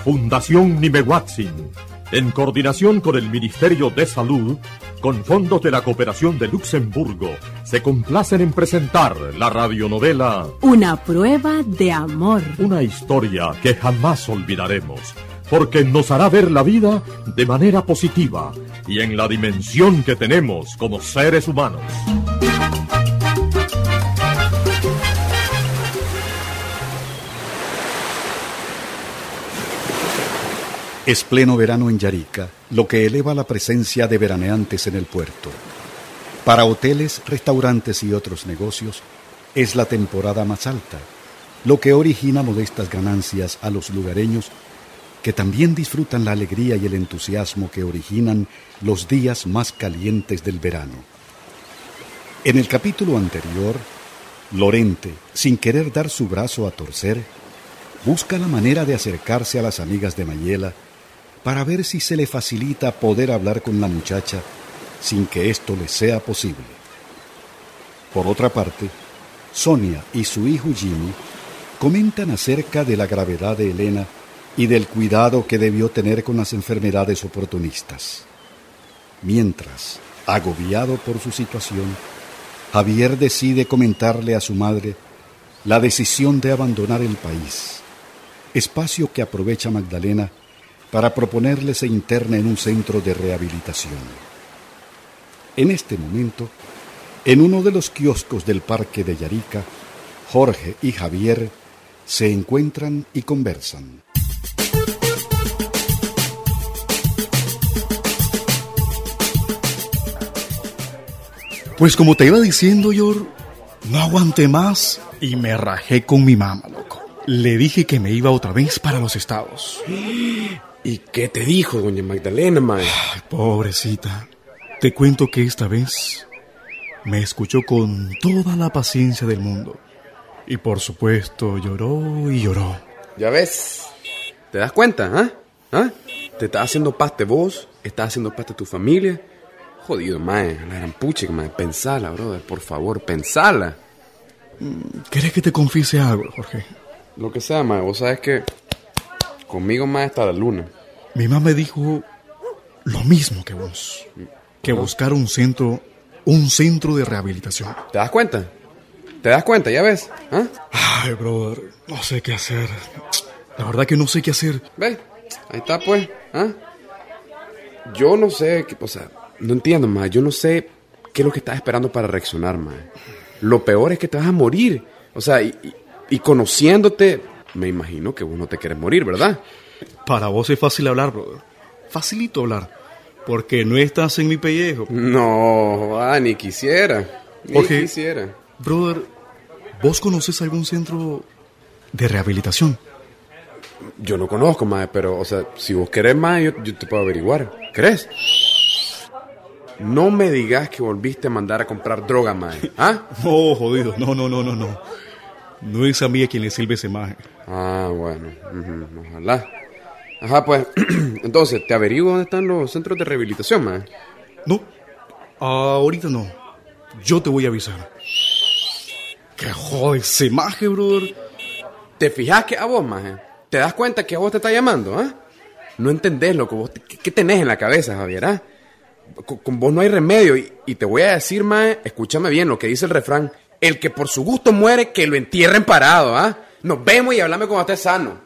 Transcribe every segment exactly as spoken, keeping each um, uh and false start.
Fundación Nimehuatzin, en coordinación con el Ministerio de Salud, con fondos de la Cooperación de Luxemburgo, se complacen en presentar la radionovela Una prueba de amor. Una historia que jamás olvidaremos, porque nos hará ver la vida de manera positiva y en la dimensión que tenemos como seres humanos. Es pleno verano en Yarica, lo que eleva la presencia de veraneantes en el puerto. Para hoteles, restaurantes y otros negocios, es la temporada más alta, lo que origina modestas ganancias a los lugareños que también disfrutan la alegría y el entusiasmo que originan los días más calientes del verano. En el capítulo anterior, Lorente, sin querer dar su brazo a torcer, busca la manera de acercarse a las amigas de Mayela para ver si se le facilita poder hablar con la muchacha sin que esto le sea posible. Por otra parte, Sonia y su hijo Jimmy comentan acerca de la gravedad de Elena y del cuidado que debió tener con las enfermedades oportunistas. Mientras, agobiado por su situación, Javier decide comentarle a su madre la decisión de abandonar el país, espacio que aprovecha Magdalena para proponerle se interne en un centro de rehabilitación. En este momento, en uno de los kioscos del parque de Yarica, Jorge y Javier se encuentran y conversan. Pues como te iba diciendo, Yor, no aguanté más y me rajé con mi mamá, loco. Le dije que me iba otra vez para los Estados. ¿Y qué te dijo doña Magdalena, mae? Ay, pobrecita. Te cuento que esta vez me escuchó con toda la paciencia del mundo. Y por supuesto lloró y lloró. Ya ves, ¿te das cuenta, ah? ¿eh? ¿Ah? Te estás haciendo parte vos, estás haciendo parte de tu familia. Jodido, mae, la gran pucha, mae, pensala, brother, por favor, pensala. ¿Querés que te confiese algo, Jorge? Lo que sea, mae, vos sabes que conmigo, mae, está la luna. Mi mamá me dijo lo mismo que vos, que buscar un centro, un centro de rehabilitación. ¿Te das cuenta? ¿Te das cuenta, ya ves? ¿Ah? Ay, brother, no sé qué hacer. La verdad que no sé qué hacer. Ve, ahí está, pues, ¿ah? Yo no sé, qué, o sea, no entiendo, mae, yo no sé qué es lo que estás esperando para reaccionar, mae. Lo peor es que te vas a morir, o sea, y, y, y conociéndote, me imagino que vos no te querés morir, ¿verdad? Para vos es fácil hablar, brother. Facilito hablar. Porque no estás en mi pellejo. No, ah, ni quisiera. Ni Jorge, quisiera. Brother, ¿vos conoces algún centro de rehabilitación? Yo no conozco, mae, pero, o sea, si vos querés, mae, yo, yo te puedo averiguar. ¿Querés? No me digas que volviste a mandar a comprar droga, mae. ¿Ah? No, jodido. No, no, no, no, no. No es a mí a quien le sirve ese maje. Ah, bueno. Uh-huh, ojalá. Ajá, pues, entonces, ¿te averiguo dónde están los centros de rehabilitación, mae? No, ahorita no. Yo te voy a avisar. ¡Qué joder ese maje, brother! ¿Te fijas que a vos, maje? ¿Te das cuenta que a vos te está llamando, ah? No entendés lo que vos... ¿Qué, qué tenés en la cabeza, Javier, ah? Con, con vos no hay remedio. Y, y te voy a decir, maje, escúchame bien lo que dice el refrán. El que por su gusto muere, que lo entierren parado, ah. Nos vemos y hablame cuando estés sano.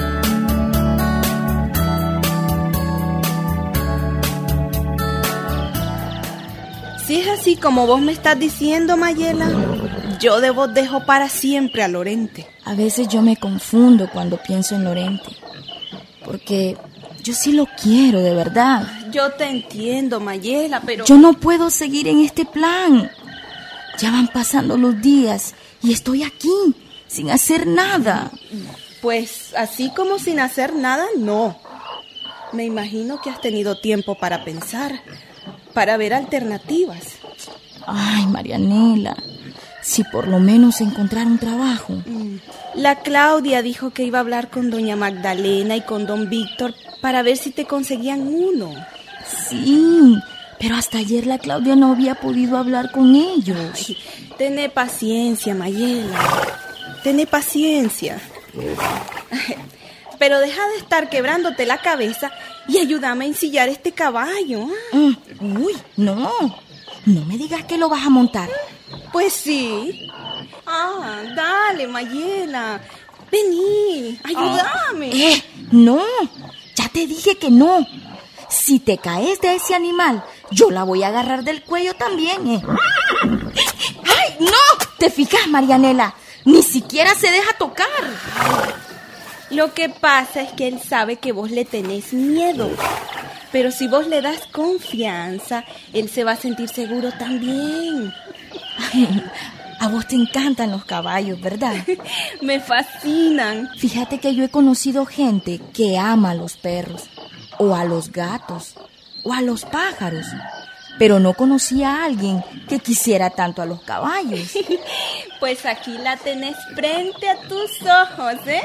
Si es así como vos me estás diciendo, Mayela, yo de vos dejo para siempre a Lorente. A veces yo me confundo cuando pienso en Lorente, porque yo sí lo quiero, de verdad. Yo te entiendo, Mayela, pero... Yo no puedo seguir en este plan. Ya van pasando los días y estoy aquí, sin hacer nada. Pues así como sin hacer nada, no. Me imagino que has tenido tiempo para pensar, para ver alternativas. Ay, Marianela, si por lo menos encontrar un trabajo. La Claudia dijo que iba a hablar con doña Magdalena y con don Víctor para ver si te conseguían uno. Sí, pero hasta ayer la Claudia no había podido hablar con ellos. Ay, tené paciencia, Mayela. Tené paciencia. Pero deja de estar quebrándote la cabeza y ayúdame a ensillar este caballo. Mm, uy, no. No me digas que lo vas a montar. Pues sí. Ah, dale, Mayela. Vení, ayúdame. Ah, eh, no, ya te dije que no. Si te caes de ese animal, yo la voy a agarrar del cuello también, eh. ¡Ay, no! ¿Te fijas, Marianela? Ni siquiera se deja tocar. Lo que pasa es que él sabe que vos le tenés miedo. Pero si vos le das confianza, él se va a sentir seguro también. Ay, a vos te encantan los caballos, ¿verdad? Me fascinan. Fíjate que yo he conocido gente que ama a los perros, o a los gatos, o a los pájaros, pero no conocía a alguien que quisiera tanto a los caballos. Pues aquí la tenés frente a tus ojos, ¿eh?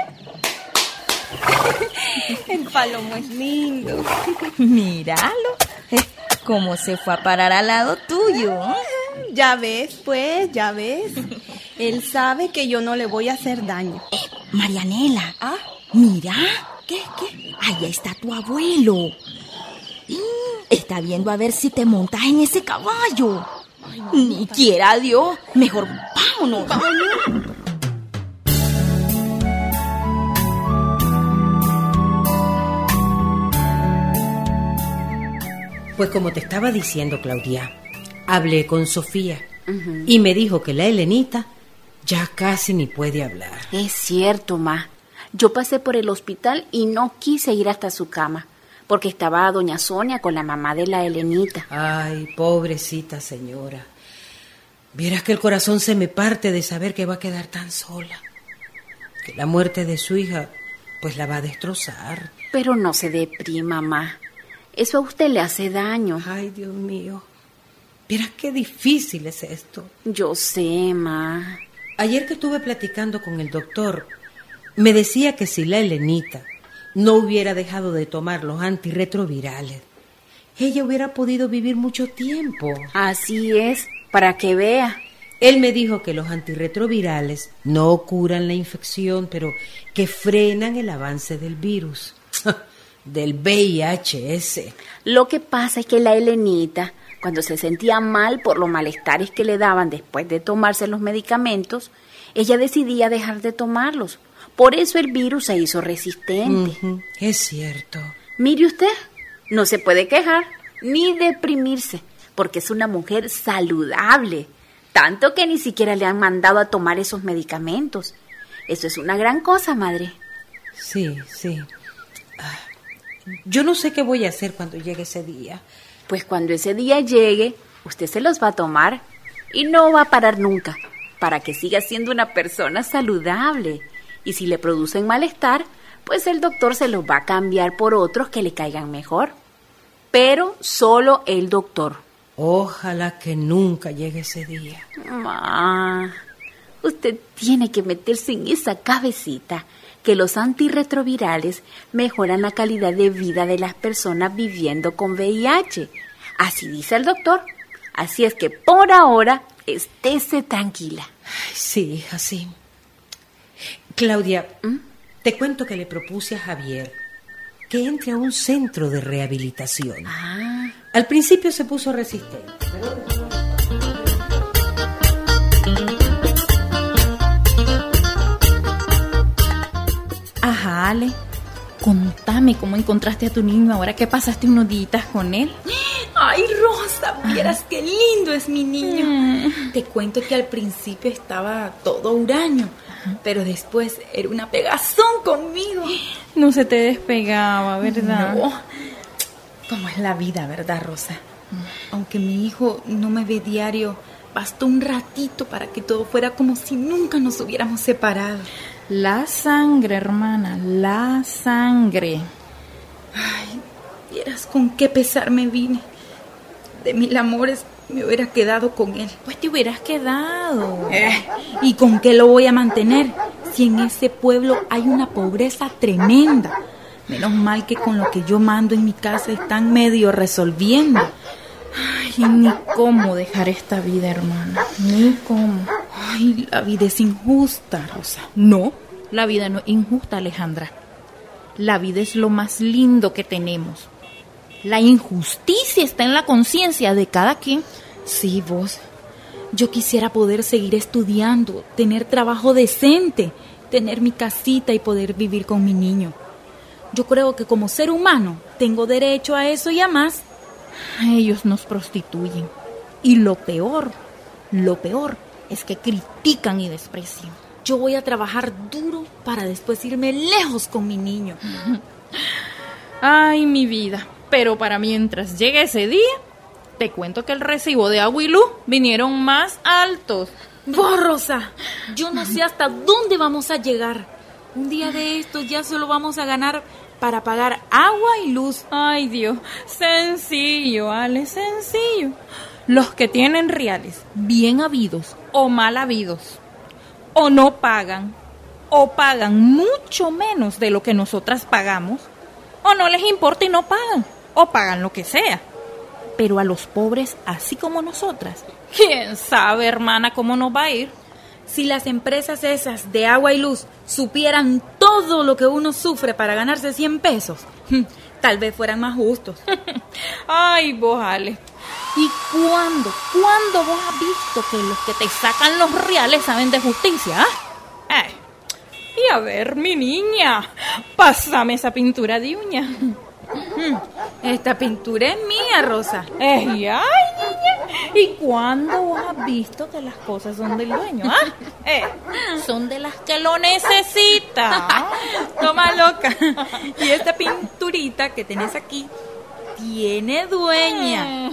El palomo es lindo. Míralo, cómo se fue a parar al lado tuyo. Ya ves, pues, ya ves. Él sabe que yo no le voy a hacer daño. Eh, Marianela, ¿Ah? Mira. ¿Qué? ¿Qué? Allá está tu abuelo. Está viendo a ver si te montas en ese caballo. Ay, no, Ni no, quiera Dios. Mejor vámonos. Vámonos. Pues como te estaba diciendo, Claudia, hablé con Sofía uh-huh. y me dijo que la Helenita ya casi ni puede hablar. Es cierto, ma. Yo pasé por el hospital y no quise ir hasta su cama, porque estaba doña Sonia con la mamá de la Helenita. Ay, pobrecita señora. Vieras que el corazón se me parte de saber que va a quedar tan sola. Que la muerte de su hija, pues la va a destrozar. Pero no se deprima, ma. Eso a usted le hace daño. Ay, Dios mío. Vieras qué difícil es esto. Yo sé, ma. Ayer que estuve platicando con el doctor, me decía que si la Helenita no hubiera dejado de tomar los antirretrovirales, ella hubiera podido vivir mucho tiempo. Así es, para que vea. Él me dijo que los antirretrovirales no curan la infección, pero que frenan el avance del virus, del V I H ese. Lo que pasa es que la Helenita, cuando se sentía mal por los malestares que le daban después de tomarse los medicamentos, ella decidía dejar de tomarlos. Por eso el virus se hizo resistente. Uh-huh. Es cierto. Mire usted, no se puede quejar ni deprimirse, porque es una mujer saludable, tanto que ni siquiera le han mandado a tomar esos medicamentos. Eso es una gran cosa, madre. Sí, sí. Yo no sé qué voy a hacer cuando llegue ese día. Pues cuando ese día llegue, usted se los va a tomar y no va a parar nunca, para que siga siendo una persona saludable. Y si le producen malestar, pues el doctor se los va a cambiar por otros que le caigan mejor. Pero solo el doctor. Ojalá que nunca llegue ese día. Ma, usted tiene que meterse en esa cabecita que los antirretrovirales mejoran la calidad de vida de las personas viviendo con V I H. Así dice el doctor. Así es que por ahora estése tranquila. Ay, sí, hija, sí. Claudia, ¿Mm? te cuento que le propuse a Javier que entre a un centro de rehabilitación. Ah. Al principio se puso resistente, pero... Ajá, Ale, contame cómo encontraste a tu niño ahora que pasaste unos días con él. Ay, Rosa, vieras qué lindo es mi niño. Mm. Te cuento que al principio estaba todo huraño, pero después era una pegazón conmigo. No se te despegaba, ¿verdad? No. ¿Cómo es la vida, verdad, Rosa? Aunque mi hijo no me ve diario, bastó un ratito para que todo fuera como si nunca nos hubiéramos separado. La sangre, hermana, la sangre. Ay, vieras con qué pesar me vine. De mil amores me hubiera quedado con él. Pues te hubieras quedado. Eh, ¿Y con qué lo voy a mantener? Si en ese pueblo hay una pobreza tremenda. Menos mal que con lo que yo mando en mi casa están medio resolviendo. Ay, ni cómo dejar esta vida, hermana. Ni cómo. Ay, la vida es injusta, Rosa. No, la vida no es injusta, Alejandra. La vida es lo más lindo que tenemos. La injusticia está en la conciencia de cada quien. Sí, vos. Yo quisiera poder seguir estudiando, tener trabajo decente, tener mi casita y poder vivir con mi niño. Yo creo que como ser humano tengo derecho a eso y a más. Ellos nos prostituyen. Y lo peor, lo peor es que critican y desprecian. Yo voy a trabajar duro para después irme lejos con mi niño. Ay, mi vida. Pero para mientras llegue ese día, te cuento que el recibo de agua y luz vinieron más altos. Vos, Rosa, yo no sé hasta dónde vamos a llegar. Un día de estos ya solo vamos a ganar para pagar agua y luz. Ay, Dios, sencillo, Ale, sencillo. Los que tienen reales, bien habidos o mal habidos, o no pagan, o pagan mucho menos de lo que nosotras pagamos, o no les importa y no pagan, o pagan lo que sea. Pero a los pobres, así como nosotras, ¿quién sabe, hermana, cómo nos va a ir? Si las empresas esas de agua y luz supieran todo lo que uno sufre para ganarse cien pesos, tal vez fueran más justos. Ay, vos, Ale. ¿Y cuándo, cuándo vos has visto que los que te sacan los reales saben de justicia? ¿Ah? Eh. Y a ver, mi niña, pásame esa pintura de uña. Esta pintura es mía, Rosa. Ay, ay, niña. ¿Y cuándo vos has visto que las cosas son del dueño? ¿Ah? Eh, son de las que lo necesitan. Toma, loca. Y esta pinturita que tenés aquí tiene dueña.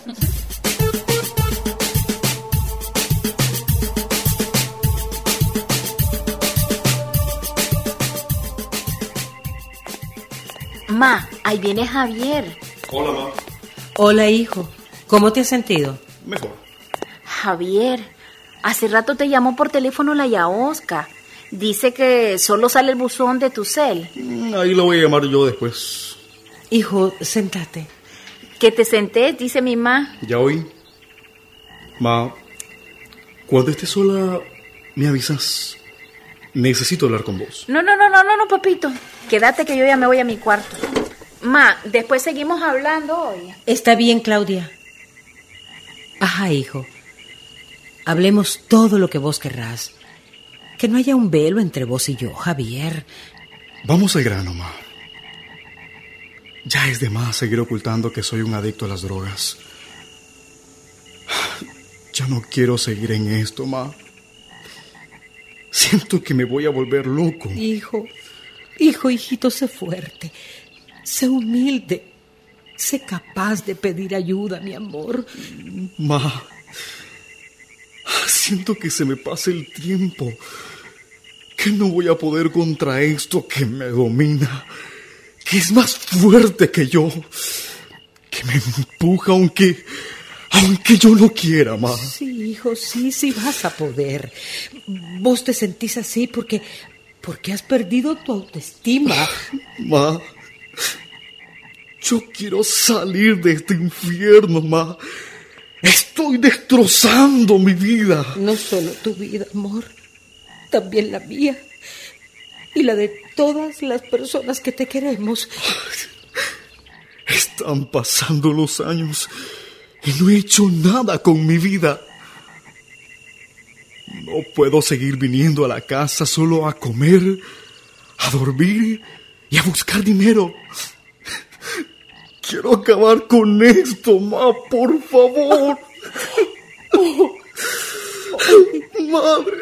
Ma, ahí viene Javier. Hola, ma. Hola, hijo. ¿Cómo te has sentido? Mejor. Javier, hace rato te llamó por teléfono la Yaosca. Dice que solo sale el buzón de tu cel. Ahí lo voy a llamar yo después. Hijo, sentate. Que te sentés, dice mi ma. Ya oí. Ma, cuando estés sola, me avisas. Necesito hablar con vos. No, no, no, no, no, no, papito. Quédate que yo ya me voy a mi cuarto. Ma, después seguimos hablando hoy. Está bien, Claudia. Ajá, hijo. Hablemos todo lo que vos querrás. Que no haya un velo entre vos y yo, Javier. Vamos al grano, ma. Ya es de más seguir ocultando que soy un adicto a las drogas. Ya no quiero seguir en esto, ma. Siento que me voy a volver loco. Hijo, hijo, hijito, sé fuerte. Sé humilde. Sé capaz de pedir ayuda, mi amor. Ma, siento que se me pasa el tiempo. Que no voy a poder contra esto que me domina. Que es más fuerte que yo. Que me empuja aunque... Aunque yo no quiera, ma. Sí, hijo, sí, sí vas a poder. Vos te sentís así porque... Porque has perdido tu autoestima. Ma, yo quiero salir de este infierno, ma. Estoy destrozando mi vida. No solo tu vida, amor. También la mía. Y la de todas las personas que te queremos. Están pasando los años... Y no he hecho nada con mi vida. No puedo seguir viniendo a la casa solo a comer, a dormir y a buscar dinero. Quiero acabar con esto, ma, por favor. Oh, madre,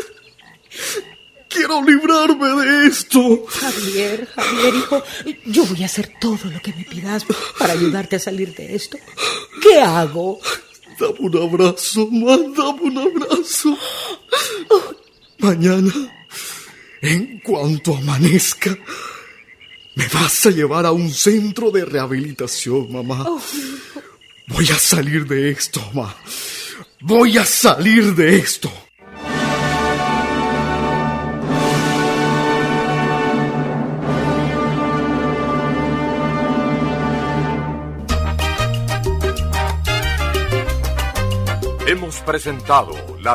quiero librarme de esto. Javier, Javier, hijo, yo voy a hacer todo lo que me pidas para ayudarte a salir de esto. ¿Qué hago? Dame un abrazo, ma, dame un abrazo. Mañana, en cuanto amanezca, me vas a llevar a un centro de rehabilitación, mamá. Oh, voy a salir de esto, ma. Voy a salir de esto. Hemos presentado la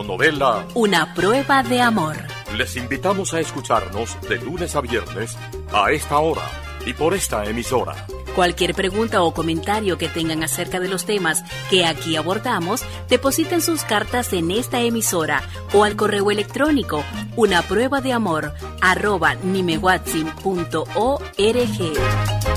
radionovela Una prueba de amor. Les invitamos a escucharnos de lunes a viernes a esta hora y por esta emisora. Cualquier pregunta o comentario que tengan acerca de los temas que aquí abordamos, depositen sus cartas en esta emisora o al correo electrónico una prueba de amor arroba nimehuatzin punto org.